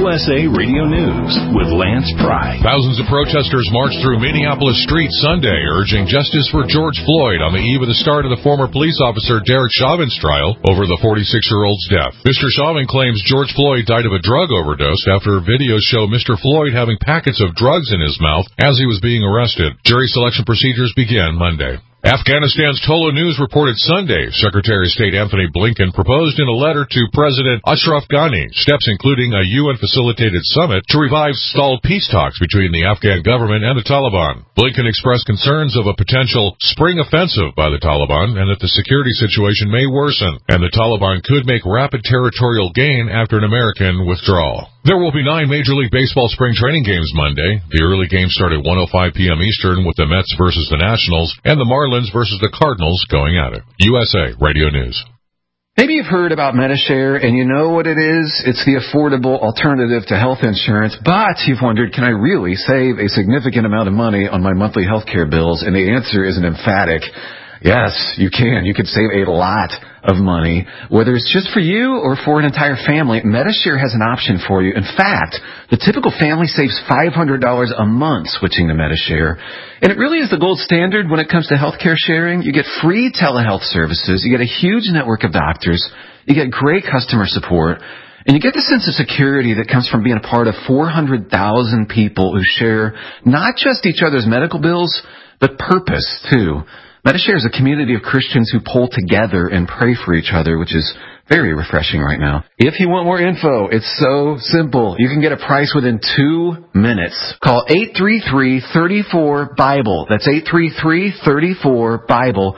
USA Radio News with Lance Pry. Thousands of protesters marched through Minneapolis streets Sunday, urging justice for George Floyd on the eve of the start of the former police officer Derek Chauvin's trial over the 46-year-old's death. Mr. Chauvin claims George Floyd died of a drug overdose after videos show Mr. Floyd having packets of drugs in his mouth as he was being arrested. Jury selection procedures begin Monday. Afghanistan's Tolo News reported Sunday Secretary of State Anthony Blinken proposed in a letter to President Ashraf Ghani steps including a UN-facilitated summit to revive stalled peace talks between the Afghan government and the Taliban. Blinken expressed concerns of a potential spring offensive by the Taliban and that the security situation may worsen, and the Taliban could make rapid territorial gain after an American withdrawal. There will be 9 Major League Baseball spring training games Monday. The early games start at 1:05 p.m. Eastern with the Mets versus the Nationals and the Marlins versus the Cardinals going at it. USA Radio News. Maybe you've heard about Medi-Share, and you know what it is. It's the affordable alternative to health insurance, but you've wondered, can I really save a significant amount of money on my monthly health care bills? And the answer is an emphatic yes, you can. You could save a lot of money, whether it's just for you or for an entire family. Medi-Share has an option for you. In fact, the typical family saves $500 a month switching to Medi-Share. And it really is the gold standard when it comes to healthcare sharing. You get free telehealth services. You get a huge network of doctors. You get great customer support. And you get the sense of security that comes from being a part of 400,000 people who share not just each other's medical bills, but purpose, too. Medi-Share is a community of Christians who pull together and pray for each other, which is very refreshing right now. If you want more info, it's so simple. You can get a price within 2 minutes. Call 833-34-BIBLE. That's 833-34-BIBLE.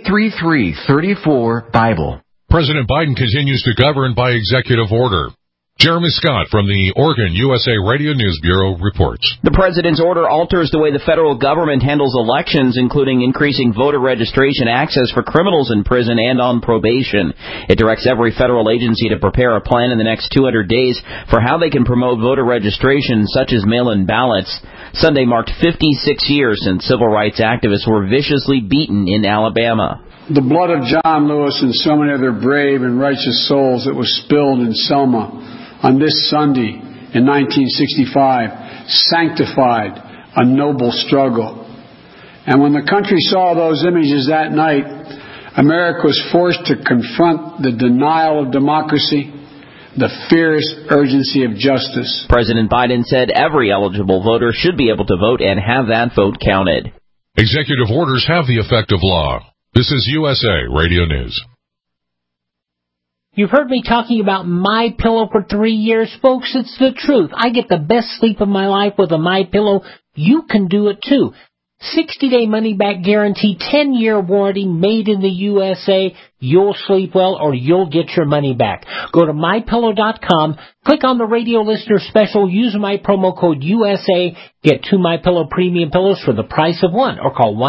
833-34-BIBLE. President Biden continues to govern by executive order. Jeremy Scott from the Oregon USA Radio News Bureau reports. The president's order alters the way the federal government handles elections, including increasing voter registration access for criminals in prison and on probation. It directs every federal agency to prepare a plan in the next 200 days for how they can promote voter registration, such as mail-in ballots. Sunday marked 56 years since civil rights activists were viciously beaten in Alabama. The blood of John Lewis and so many other brave and righteous souls that was spilled in Selma on this Sunday in 1965 sanctified a noble struggle. And when the country saw those images that night, America was forced to confront the denial of democracy, the fierce urgency of justice. President Biden said every eligible voter should be able to vote and have that vote counted. Executive orders have the effect of law. This is USA Radio News. You've heard me talking about MyPillow for 3 years, folks. It's the truth. I get the best sleep of my life with a MyPillow. You can do it too. 60-day money-back guarantee, 10-year warranty, made in the USA. You'll sleep well or you'll get your money back. Go to MyPillow.com, click on the radio listener special, use my promo code USA, get 2 MyPillow premium pillows for the price of one, or call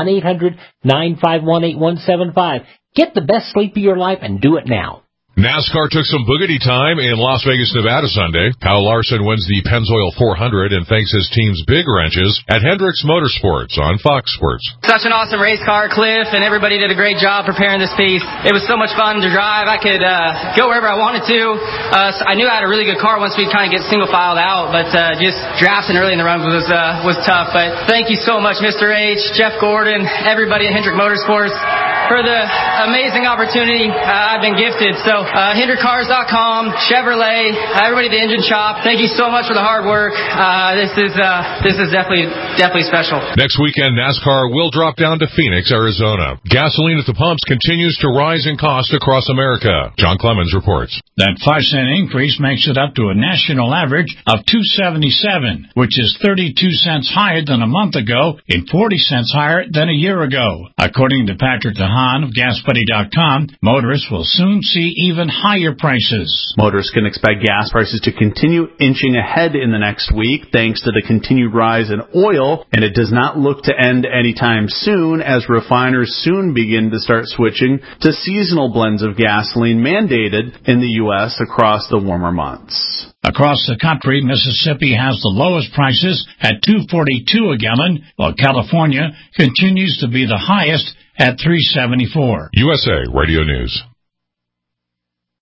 1-800-951-8175. Get the best sleep of your life and do it now. NASCAR took some boogity time in Las Vegas, Nevada Sunday. Kyle Larson wins the Pennzoil 400 and thanks his team's big wrenches at Hendricks Motorsports on Fox Sports. Such an awesome race car. Cliff and everybody did a great job preparing this piece. It was so much fun to drive. I could go wherever I wanted to. So I knew I had a really good car once we kind of get single filed out, but just drafting early in the run was tough. But thank you so much, Mr. H, Jeff Gordon, everybody at Hendrick Motorsports for the amazing opportunity I've been gifted. So HendrickCars.com, Chevrolet, everybody at the engine shop, thank you so much for the hard work. This is definitely special. Next weekend, NASCAR will drop down to Phoenix, Arizona. Gasoline at the pumps continues to rise in cost across America. John Clemens reports. That 5-cent increase makes it up to a national average of $2.77, which is 32 cents higher than a month ago and 40 cents higher than a year ago. According to Patrick DeHaan of GasBuddy.com, motorists will soon see even higher prices. Motorists can expect gas prices to continue inching ahead in the next week thanks to the continued rise in oil, and it does not look to end anytime soon as refiners soon begin to start switching to seasonal blends of gasoline mandated in the U.S. across the warmer months. Across the country, Mississippi has the lowest prices at $2.42 a gallon, while California continues to be the highest at $3.74. USA Radio News.